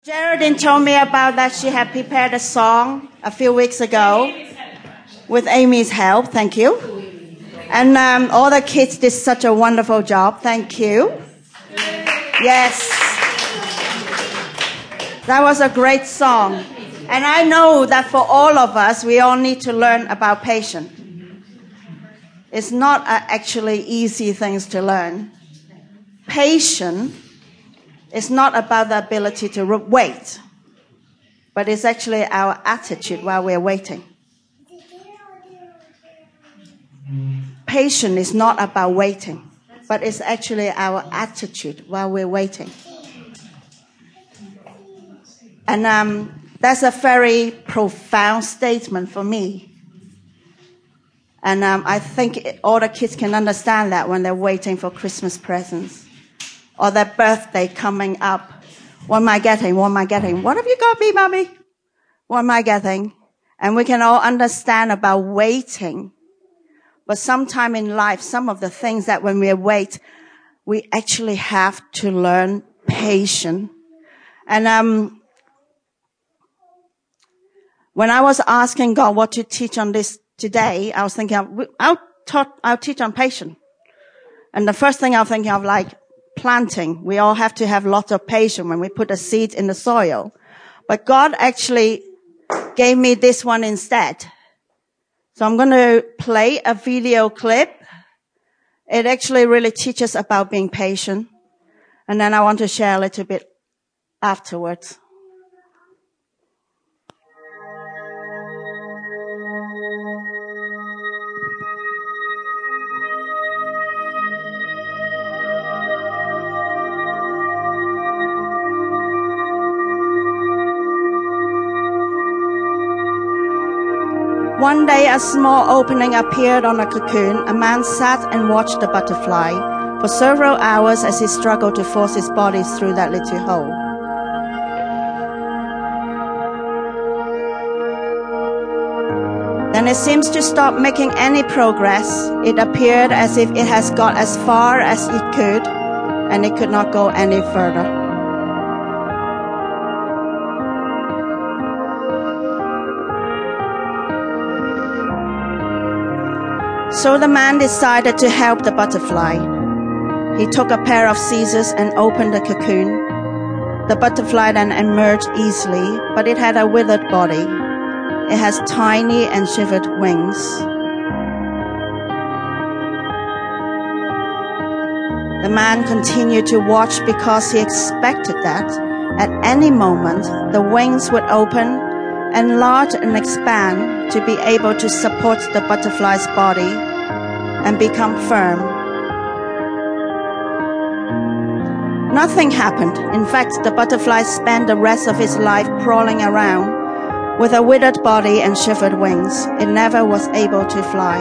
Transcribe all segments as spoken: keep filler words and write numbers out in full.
Geraldine told me about that she had prepared a song a few weeks ago with Amy's help. Thank you. And um, all the kids did such a wonderful job. Thank you. Yes. That was a great song. And I know that for all of us, we all need to learn about patience. It's not actually easy things to learn. Patience is not about the ability to wait, but it's actually our attitude while we're waiting. Patience is not about waiting, but it's actually our attitude while we're waiting. And um, that's a very profound statement for me. And um, I think all the kids can understand that when they're waiting for Christmas presents or their birthday coming up. What am I getting? What am I getting? What have you got me, Mommy? What am I getting? And we can all understand about waiting. But sometime in life, some of the things that when we wait, we actually have to learn patience. And um, when I was asking God what to teach on this today, I was thinking, I'll, taught, I'll teach on patience. And the first thing I'm thinking of, like, planting. We all have to have lots of patience when we put a seed in the soil. But God actually gave me this one instead. So I'm going to play a video clip. It actually really teaches about being patient. And then I want to share a little bit afterwards. One day, a small opening appeared on a cocoon. A man sat and watched the butterfly for several hours as he struggled to force his body through that little hole. Then it seems to stop making any progress. It appeared as if it has got as far as it could, and it could not go any further. So the man decided to help the butterfly. He took a pair of scissors and opened the cocoon. The butterfly then emerged easily, but it had a withered body. It has tiny and shivered wings. The man continued to watch because he expected that at any moment the wings would open, enlarge and expand to be able to support the butterfly's body and become firm. Nothing happened. In fact, the butterfly spent the rest of its life crawling around with a withered body and shivered wings. It never was able to fly.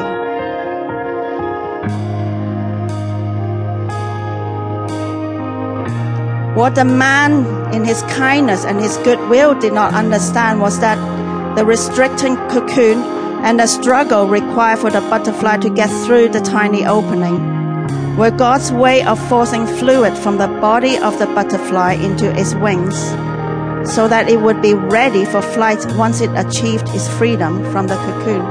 What the man, in his kindness and his goodwill, did not understand was that the restricting cocoon and the struggle required for the butterfly to get through the tiny opening were God's way of forcing fluid from the body of the butterfly into its wings so that it would be ready for flight once it achieved its freedom from the cocoon.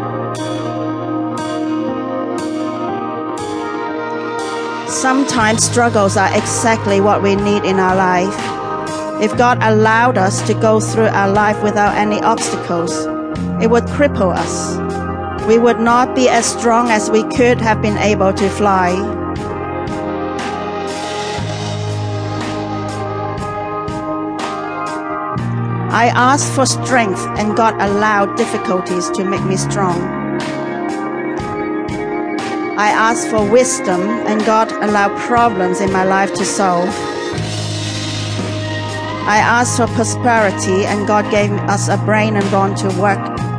Sometimes struggles are exactly what we need in our life. If God allowed us to go through our life without any obstacles, it would cripple us. We would not be as strong as we could have been able to fly. I asked for strength, and God allowed difficulties to make me strong. I asked for wisdom, and God allowed problems in my life to solve. I asked for prosperity, and God gave us a brain and bone to work.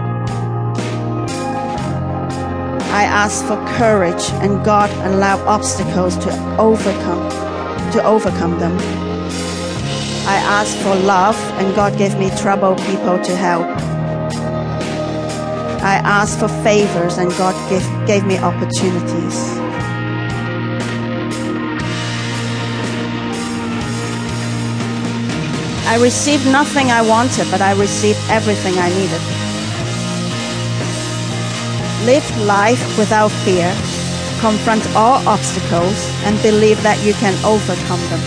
I asked for courage, and God allowed obstacles to overcome, to overcome them. I asked for love, and God gave me troubled people to help. I asked for favors, and God gave, gave me opportunities. I received nothing I wanted, but I received everything I needed. Live life without fear, confront all obstacles, and believe that you can overcome them.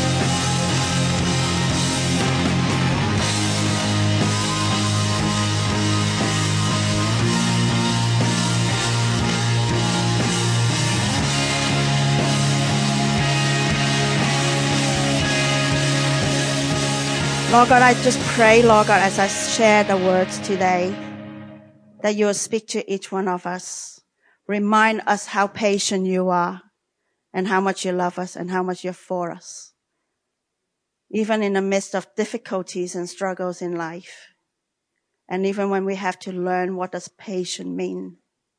Lord God, I just pray, Lord God, as I share the words today, that you will speak to each one of us. Remind us how patient you are and how much you love us and how much you're for us. Even in the midst of difficulties and struggles in life. And even when we have to learn what does patient mean.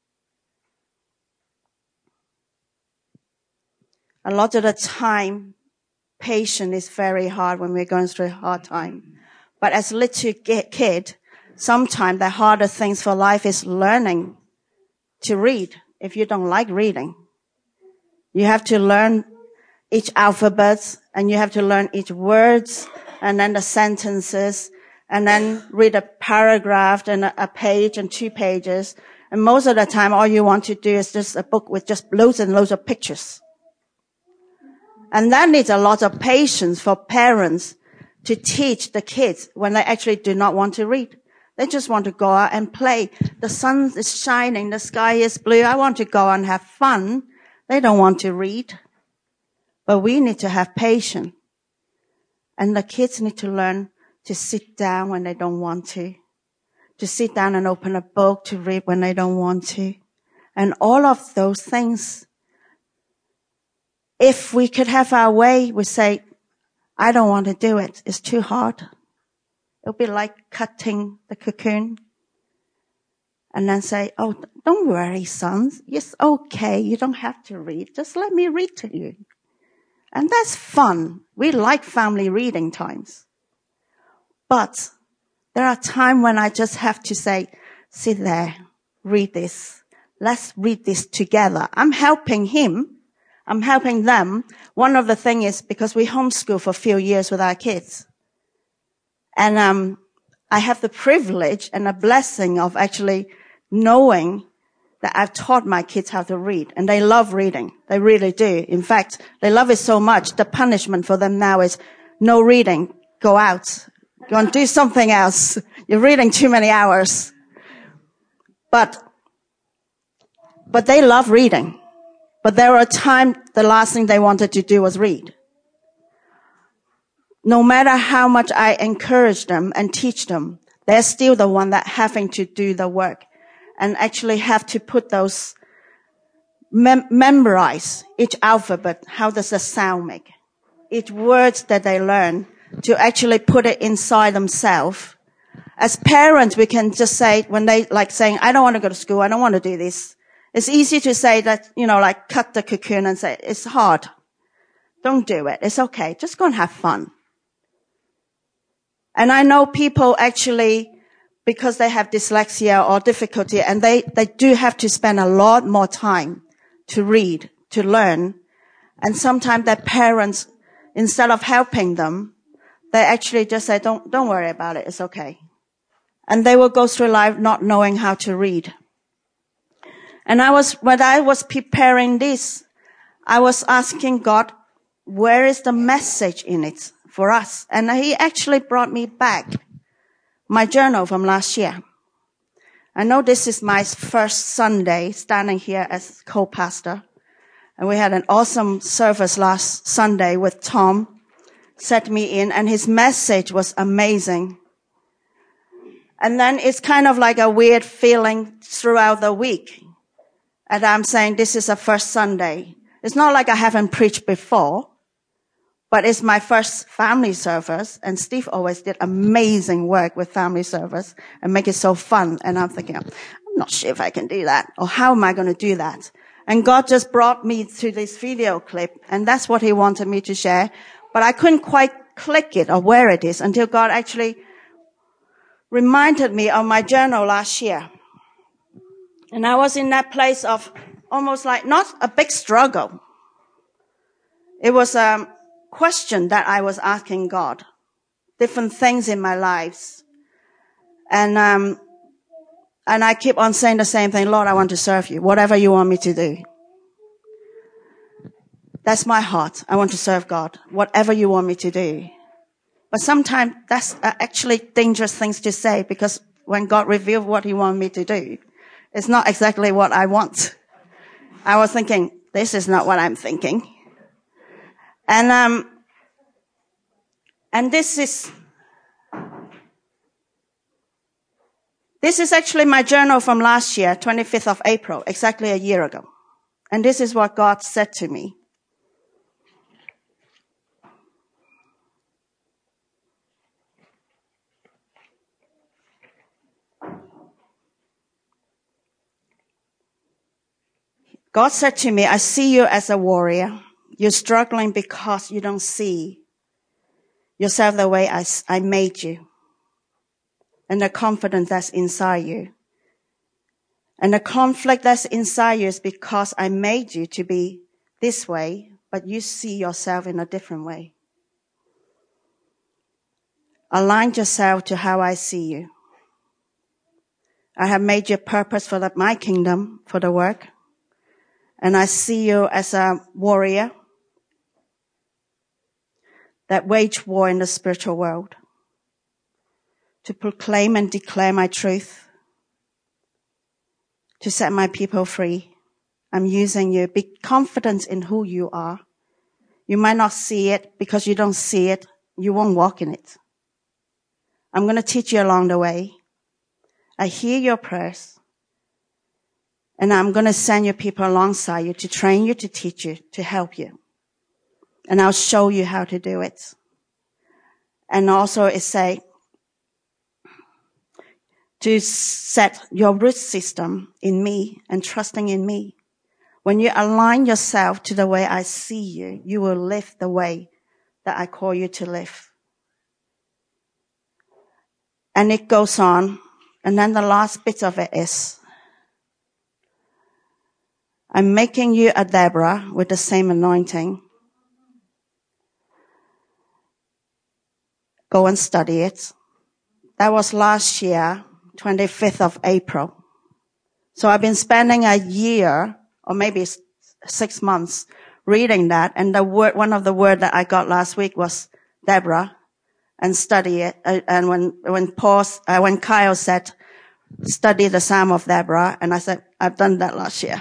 A lot of the time, patience is very hard when we're going through a hard time. But as a little kid, sometimes the harder things for life is learning to read. If you don't like reading, you have to learn each alphabet and you have to learn each words and then the sentences and then read a paragraph and a page and two pages. And most of the time, all you want to do is just a book with just loads and loads of pictures. And that needs a lot of patience for parents to teach the kids when they actually do not want to read. They just want to go out and play. The sun is shining. The sky is blue. I want to go and have fun. They don't want to read. But we need to have patience. And the kids need to learn to sit down when they don't want to. To sit down and open a book to read when they don't want to. And all of those things. If we could have our way, we say, I don't want to do it. It's too hard. It'll be like cutting the cocoon. And then say, oh, don't worry, sons. It's okay. You don't have to read. Just let me read to you. And that's fun. We like family reading times. But there are times when I just have to say, sit there, read this. Let's read this together. I'm helping him. I'm helping them. One of the things is because we homeschool for a few years with our kids. And um I have the privilege and a blessing of actually knowing that I've taught my kids how to read. And they love reading. They really do. In fact, they love it so much. The punishment for them now is no reading. Go out. Go and do something else. You're reading too many hours. But, but they love reading. But there were times the last thing they wanted to do was read. No matter how much I encourage them and teach them, they're still the one that having to do the work and actually have to put those, mem- memorize each alphabet. How does the sound make? Each words that they learn to actually put it inside themselves. As parents, we can just say when they like saying, I don't want to go to school. I don't want to do this. It's easy to say that, you know, like cut the cocoon and say, it's hard. Don't do it. It's okay. Just go and have fun. And I know people actually, because they have dyslexia or difficulty, and they, they do have to spend a lot more time to read, to learn. And sometimes their parents, instead of helping them, they actually just say, don't, don't worry about it. It's okay. And they will go through life not knowing how to read. And I was, when I was preparing this, I was asking God, where is the message in it for us? And he actually brought me back my journal from last year. I know this is my first Sunday standing here as co-pastor. And we had an awesome service last Sunday with Tom, set me in, and his message was amazing. And then it's kind of like a weird feeling throughout the week. And I'm saying this is a first Sunday. It's not like I haven't preached before, but it's my first family service. And Steve always did amazing work with family service and make it so fun. And I'm thinking, I'm not sure if I can do that, or how am I going to do that? And God just brought me to this video clip, and that's what he wanted me to share. But I couldn't quite click it or where it is until God actually reminded me of my journal last year. And I was in that place of almost like not a big struggle. It was a question that I was asking God different things in my lives. And, um, and I keep on saying the same thing, Lord, I want to serve you, whatever you want me to do. That's my heart. I want to serve God, whatever you want me to do. But sometimes that's actually dangerous things to say, because when God reveals what he wants me to do, it's not exactly what I want. I was thinking, this is not what I'm thinking. And, um, and this is, this is actually my journal from last year, twenty-fifth of April, exactly a year ago. And this is what God said to me. God said to me, I see you as a warrior. You're struggling because you don't see yourself the way I, I made you. And the confidence that's inside you. And the conflict that's inside you is because I made you to be this way, but you see yourself in a different way. Align yourself to how I see you. I have made you purpose for the, my kingdom, for the work. And I see you as a warrior that wage war in the spiritual world to proclaim and declare my truth, to set my people free. I'm using you. Be confident in who you are. You might not see it. Because you don't see it, you won't walk in it. I'm going to teach you along the way. I hear your prayers. And I'm going to send you people alongside you to train you, to teach you, to help you. And I'll show you how to do it. And also it say to set your root system in me and trusting in me. When you align yourself to the way I see you, you will live the way that I call you to live. And it goes on. And then the last bit of it is, I'm making you a Deborah with the same anointing. Go and study it. That was last year, twenty-fifth of April. So I've been spending a year, or maybe six months, reading that. And the word, one of the words that I got last week was Deborah, and study it. And when when Paul, uh, when Kyle said, study the Psalm of Deborah, and I said, I've done that last year.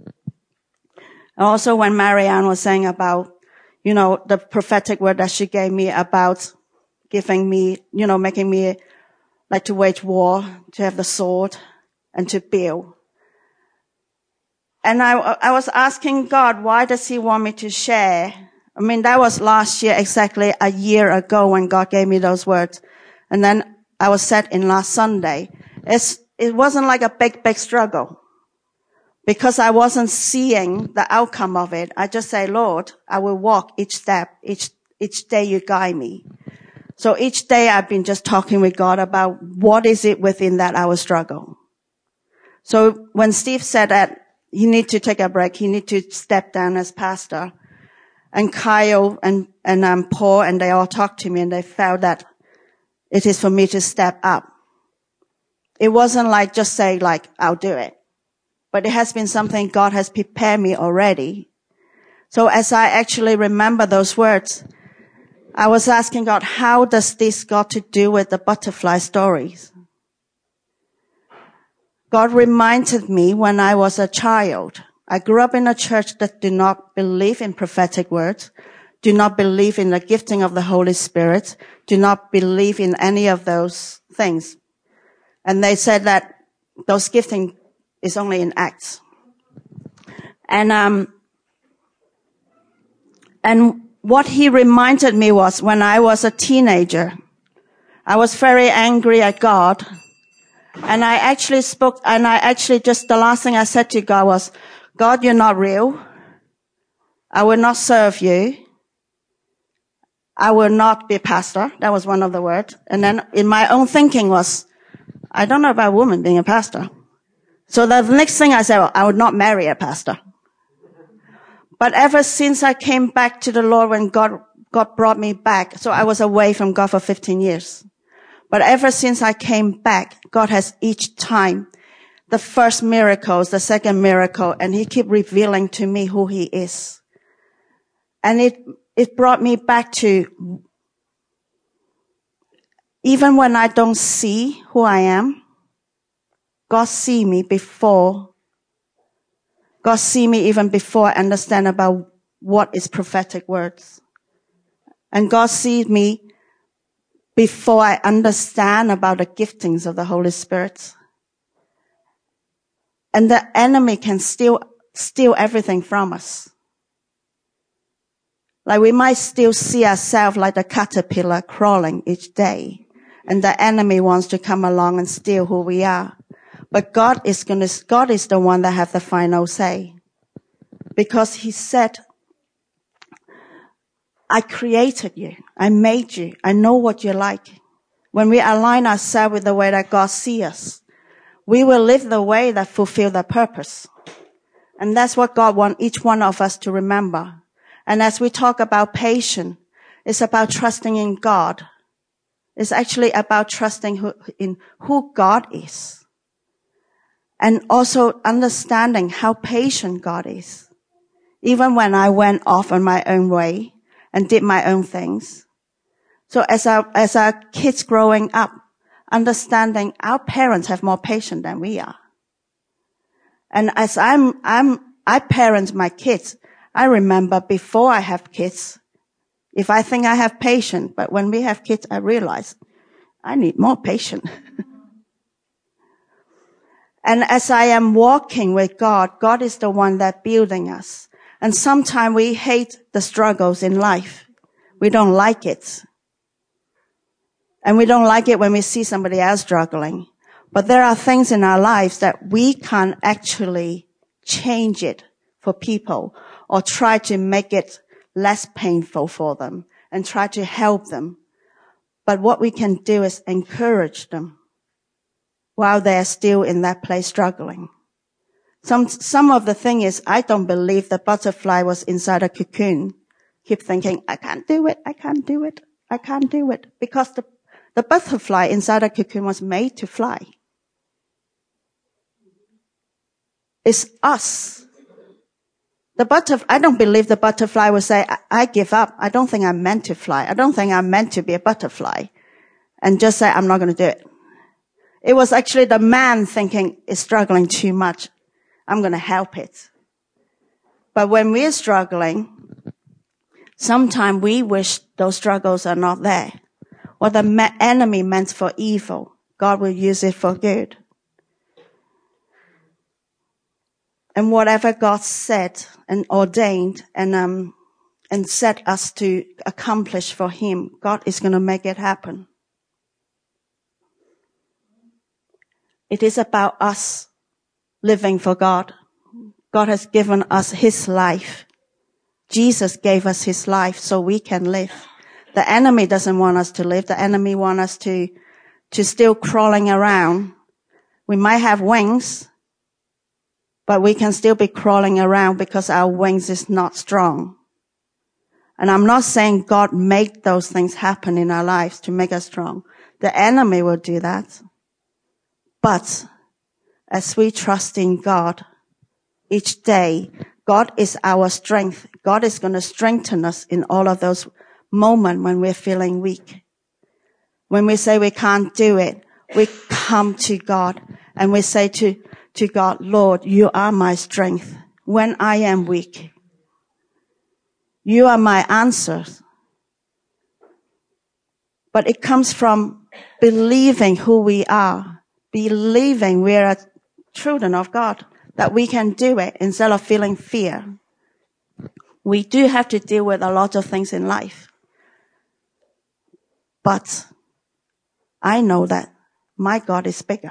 Also, when Marianne was saying about, you know, the prophetic word that she gave me about giving me, you know, making me like to wage war, to have the sword, and to build. And I, I was asking God, why does he want me to share? I mean, that was last year, exactly a year ago when God gave me those words. And then I was set in last Sunday. It's, it wasn't like a big, big struggle. Because I wasn't seeing the outcome of it. I just say, Lord, I will walk each step, each, each day you guide me. So each day I've been just talking with God about what is it within that I will struggle. So when Steve said that he need to take a break, he need to step down as pastor, and Kyle and, and, um, Paul, and they all talked to me and they felt that it is for me to step up. It wasn't like just say like, I'll do it. But it has been something God has prepared me already. So as I actually remember those words, I was asking God, how does this got to do with the butterfly stories? God reminded me when I was a child. I grew up in a church that did not believe in prophetic words, do not believe in the gifting of the Holy Spirit, do not believe in any of those things. And they said that those gifting is only in Acts. And, um, and what he reminded me was when I was a teenager, I was very angry at God. And I actually spoke, and I actually just, the last thing I said to God was, God, you're not real. I will not serve you. I will not be a pastor. That was one of the words. And then in my own thinking was, I don't know about a woman being a pastor. So the next thing I said, well, I would not marry a pastor. But ever since I came back to the Lord, when God God brought me back. So I was away from God for fifteen years. But ever since I came back, God has each time, the first miracles, the second miracle, and he kept revealing to me who he is. And it, it brought me back to, even when I don't see who I am, God see me before, God see me even before I understand about what is prophetic words. And God sees me before I understand about the giftings of the Holy Spirit. And the enemy can steal, steal everything from us. Like we might still see ourselves like the caterpillar crawling each day. And the enemy wants to come along and steal who we are. But God is gonna, God is the one that has the final say. Because he said, I created you. I made you. I know what you're like. When we align ourselves with the way that God sees us, we will live the way that fulfills the purpose. And that's what God wants each one of us to remember. And as we talk about patience, it's about trusting in God. It's actually about trusting who, in who God is. And also understanding how patient God is. Even when I went off on my own way and did my own things. So as our, as our kids growing up, understanding our parents have more patience than we are. And as I'm, I'm, I parent my kids, I remember before I have kids, if I think I have patience, but when we have kids, I realize I need more patience. And as I am walking with God, God is the one that building us. And sometimes we hate the struggles in life. We don't like it. And we don't like it when we see somebody else struggling. But there are things in our lives that we can't actually change it for people or try to make it less painful for them and try to help them. But what we can do is encourage them while they're still in that place struggling. Some, some of the thing is, I don't believe the butterfly was inside a cocoon. Keep thinking, I can't do it, I can't do it, I can't do it. Because the, the butterfly inside a cocoon was made to fly. It's us. The butterfly, I don't believe the butterfly will say, I, I give up. I don't think I'm meant to fly. I don't think I'm meant to be a butterfly. And just say, I'm not going to do it. It was actually the man thinking, it's struggling too much. I'm going to help it. But when we're struggling, sometimes we wish those struggles are not there. What the ma- enemy meant for evil, God will use it for good. And whatever God said and ordained and um and set us to accomplish for him, God is going to make it happen. It is about us living for God. God has given us his life. Jesus gave us his life so we can live. The enemy doesn't want us to live. The enemy wants us to, to still crawling around. We might have wings, but we can still be crawling around because our wings is not strong. And I'm not saying God made those things happen in our lives to make us strong. The enemy will do that. But as we trust in God each day, God is our strength. God is going to strengthen us in all of those moments when we're feeling weak. When we say we can't do it, we come to God and we say to, to God, Lord, you are my strength when I am weak. You are my answers. But it comes from believing who we are, believing we are children of God, that we can do it instead of feeling fear. We do have to deal with a lot of things in life. But I know that my God is bigger.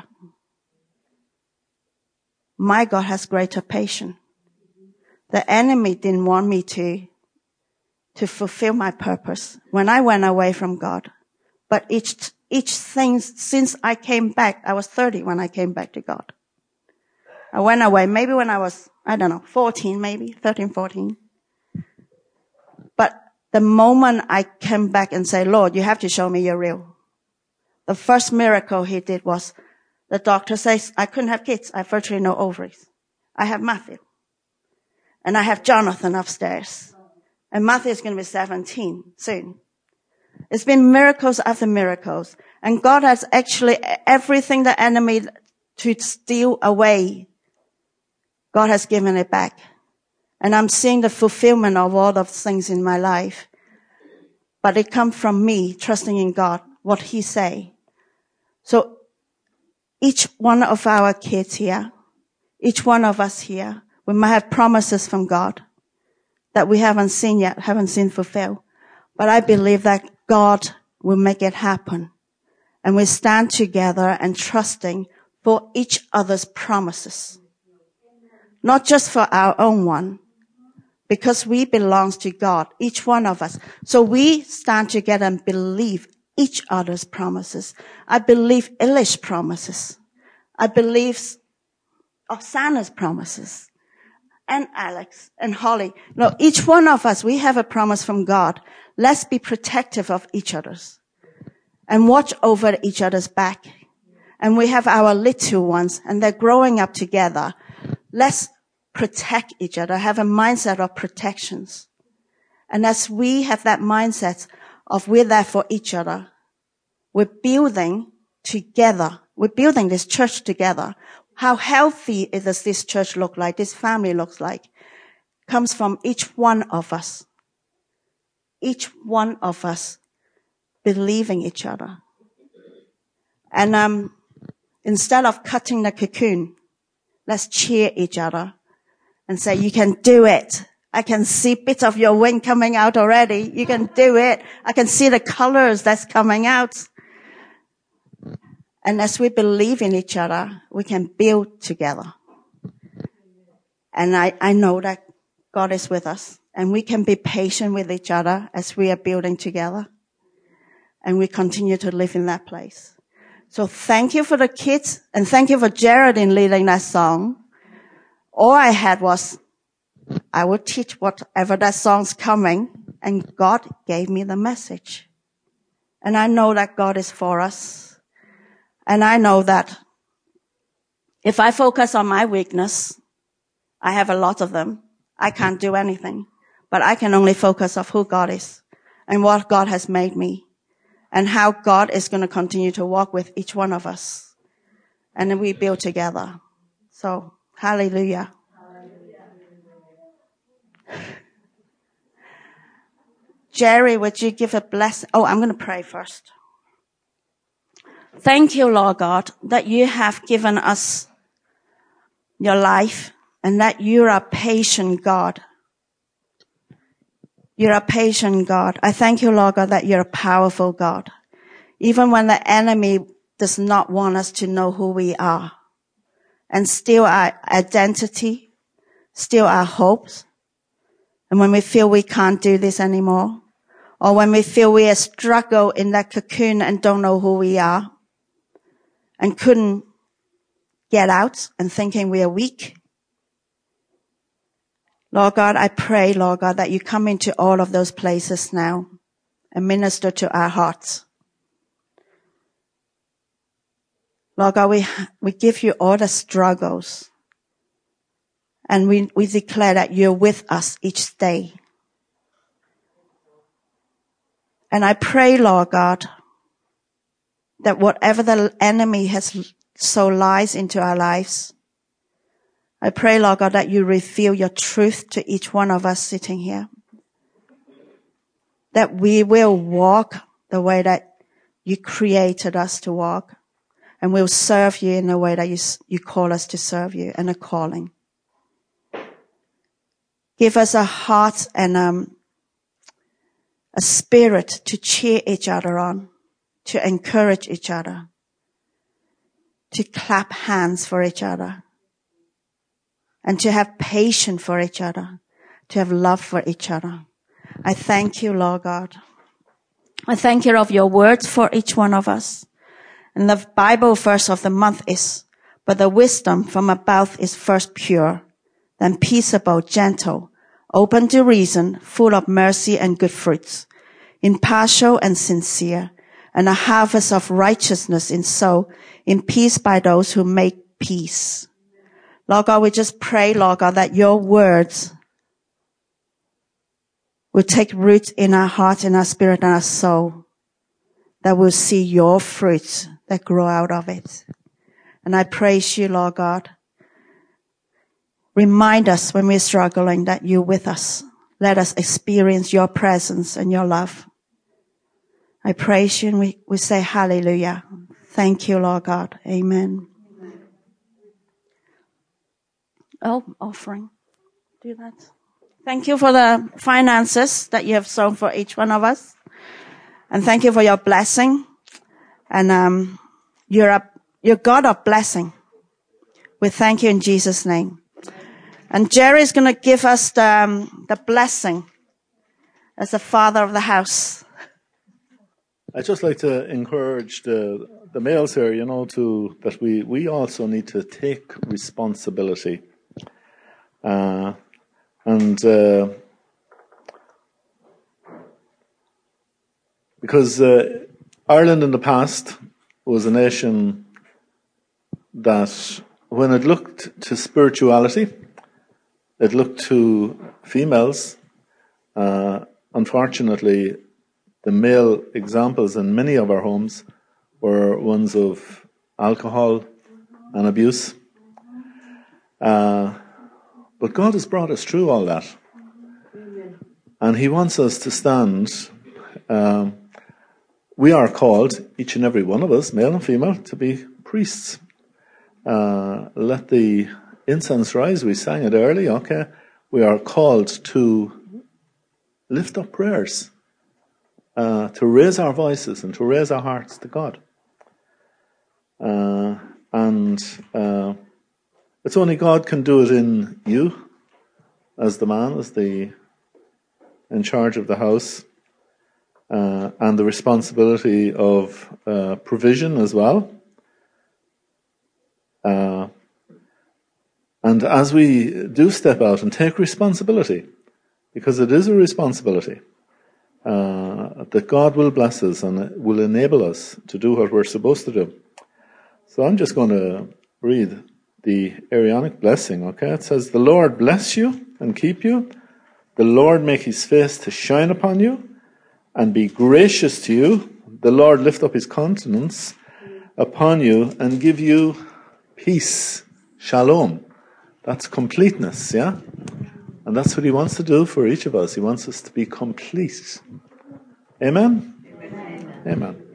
My God has greater patience. The enemy didn't want me to, to fulfill my purpose when I went away from God. But each, each thing, since I came back, I was thirty when I came back to God. I went away, maybe when I was, I don't know, fourteen, maybe, thirteen, fourteen. But the moment I came back and said, Lord, you have to show me you're real. The first miracle he did was the doctor says, I couldn't have kids. I have virtually no ovaries. I have Matthew. And I have Jonathan upstairs. And Matthew is going to be seventeen soon. It's been miracles after miracles. And God has actually everything the enemy to steal away. God has given it back. And I'm seeing the fulfillment of all of things in my life. But it comes from me trusting in God, what he say. So each one of our kids here, each one of us here, we might have promises from God that we haven't seen yet, haven't seen fulfilled. But I believe that God will make it happen. And we stand together and trusting for each other's promises. Not just for our own one, because we belong to God, each one of us. So we stand together and believe each other's promises. I believe Eli's promises. I believe Oksana's promises. And Alex and Holly. No, each one of us, we have a promise from God. Let's be protective of each other's and watch over each other's back. And we have our little ones and they're growing up together. Let's protect each other, have a mindset of protections. And as we have that mindset of we're there for each other, we're building together. We're building this church together. How healthy does this church look like, this family looks like, comes from each one of us. Each one of us believing each other. And um instead of cutting the cocoon, let's cheer each other and say, you can do it. I can see bits of your wing coming out already. You can do it. I can see the colors that's coming out. And as we believe in each other, we can build together. And I, I know that God is with us. And we can be patient with each other as we are building together. And we continue to live in that place. So thank you for the kids. And thank you for Geraldine leading that song. All I had was, I would teach whatever that song's coming. And God gave me the message. And I know that God is for us. And I know that if I focus on my weakness, I have a lot of them. I can't do anything. But I can only focus on who God is and what God has made me and how God is going to continue to walk with each one of us. And then we build together. So, hallelujah. Hallelujah. Jerry, would you give a blessing? Oh, I'm going to pray first. Thank you, Lord God, that you have given us your life and that you're a patient God. You're a patient God. I thank you, Lord God, that you're a powerful God. Even when the enemy does not want us to know who we are and steal our identity, steal our hopes. And when we feel we can't do this anymore, or when we feel we are struggle in that cocoon and don't know who we are, and couldn't get out and thinking we are weak. Lord God, I pray, Lord God, that you come into all of those places now and minister to our hearts. Lord God, we, we give you all the struggles and we, we declare that you're with us each day. And I pray, Lord God, that whatever the enemy has so lies into our lives, I pray, Lord God, that you reveal your truth to each one of us sitting here. That we will walk the way that you created us to walk. And we'll serve you in the way that you, you call us to serve you and a calling. Give us a heart and um, a spirit to cheer each other on, to encourage each other, to clap hands for each other, and to have patience for each other, to have love for each other. I thank you, Lord God. I thank you of your words for each one of us. And the Bible verse of the month is, but the wisdom from above is first pure, then peaceable, gentle, open to reason, full of mercy and good fruits, impartial and sincere, and a harvest of righteousness in soul, in peace by those who make peace. Lord God, we just pray, Lord God, that your words will take root in our heart, in our spirit, and our soul, that we'll see your fruits that grow out of it. And I praise you, Lord God. Remind us when we're struggling that you're with us. Let us experience your presence and your love. I praise you and we, we say hallelujah. Thank you, Lord God. Amen. Amen. Oh, offering. Do that. Thank you for the finances that you have sown for each one of us. And thank you for your blessing. And um, you're a you're God of blessing. We thank you in Jesus' name. And Jerry is going to give us the, um, the blessing as the father of the house. I'd just like to encourage the the males here, you know, to that we, we also need to take responsibility. Uh, and uh, because uh, Ireland in the past was a nation that, when it looked to spirituality, it looked to females. Uh, unfortunately, the male examples in many of our homes were ones of alcohol and abuse. Uh, but God has brought us through all that. And he wants us to stand. Um, we are called, each and every one of us, male and female, to be priests. Uh, let the incense rise. We sang it early, okay? We are called to lift up prayers. Uh, to raise our voices and to raise our hearts to God. Uh, and uh, it's only God can do it in you, as the man, as the in charge of the house, uh, and the responsibility of uh, provision as well. Uh, and as we do step out and take responsibility, because it is a responsibility, Uh, that God will bless us and will enable us to do what we're supposed to do. So I'm just going to read the Aaronic blessing, okay? It says, "The Lord bless you and keep you. The Lord make his face to shine upon you and be gracious to you. The Lord lift up his countenance upon you and give you peace." Shalom. That's completeness, yeah? And that's what he wants to do for each of us. He wants us to be complete. Amen? Amen. Amen.